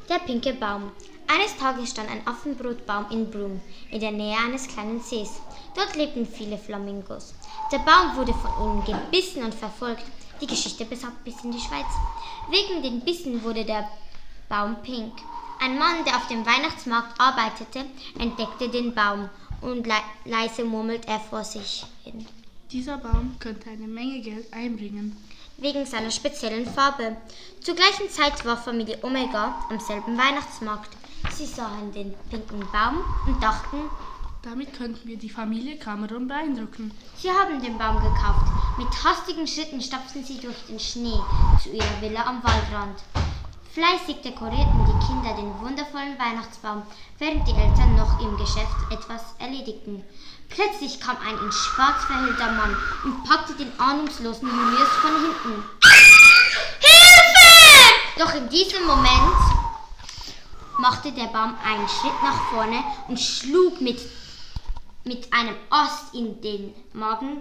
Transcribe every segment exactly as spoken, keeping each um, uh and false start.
Der pinke Baum. Eines Tages stand ein Affenbrotbaum in Broome, in der Nähe eines kleinen Sees. Dort lebten viele Flamingos. Der Baum wurde von ihnen gebissen und verfolgt. Die Geschichte bis bis in die Schweiz. Wegen den Bissen wurde der Baum pink. Ein Mann, der auf dem Weihnachtsmarkt arbeitete, entdeckte den Baum und le- leise murmelt er vor sich hin. Dieser Baum könnte eine Menge Geld einbringen. Wegen seiner speziellen Farbe. Zur gleichen Zeit war Familie Omega am selben Weihnachtsmarkt. Sie sahen den pinken Baum und dachten, damit könnten wir die Familie Cameron beeindrucken. Sie haben den Baum gekauft. Mit hastigen Schritten stapften sie durch den Schnee zu ihrer Villa am Waldrand. Fleißig dekorierten die Kinder den wundervollen Weihnachtsbaum, während die Eltern noch im Geschäft etwas erledigten. Plötzlich kam ein in schwarz verhüllter Mann und packte den ahnungslosen Julius von hinten. Hilfe! Doch in diesem Moment machte der Baum einen Schritt nach vorne und schlug mit, mit einem Ast in den Magen.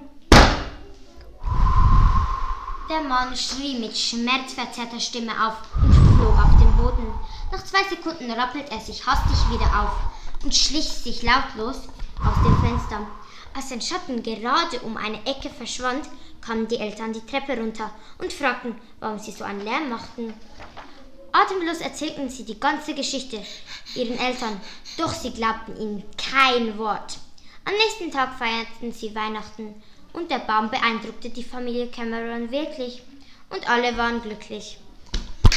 Der Mann schrie mit schmerzverzerrter Stimme auf und flog auf den Boden. Nach zwei Sekunden rappelte er sich hastig wieder auf und schlich sich lautlos aus dem Fenster. Als sein Schatten gerade um eine Ecke verschwand, kamen die Eltern die Treppe runter und fragten, warum sie so einen Lärm machten. Atemlos erzählten sie die ganze Geschichte ihren Eltern, doch sie glaubten ihnen kein Wort. Am nächsten Tag feierten sie Weihnachten und der Baum beeindruckte die Familie Cameron wirklich und alle waren glücklich.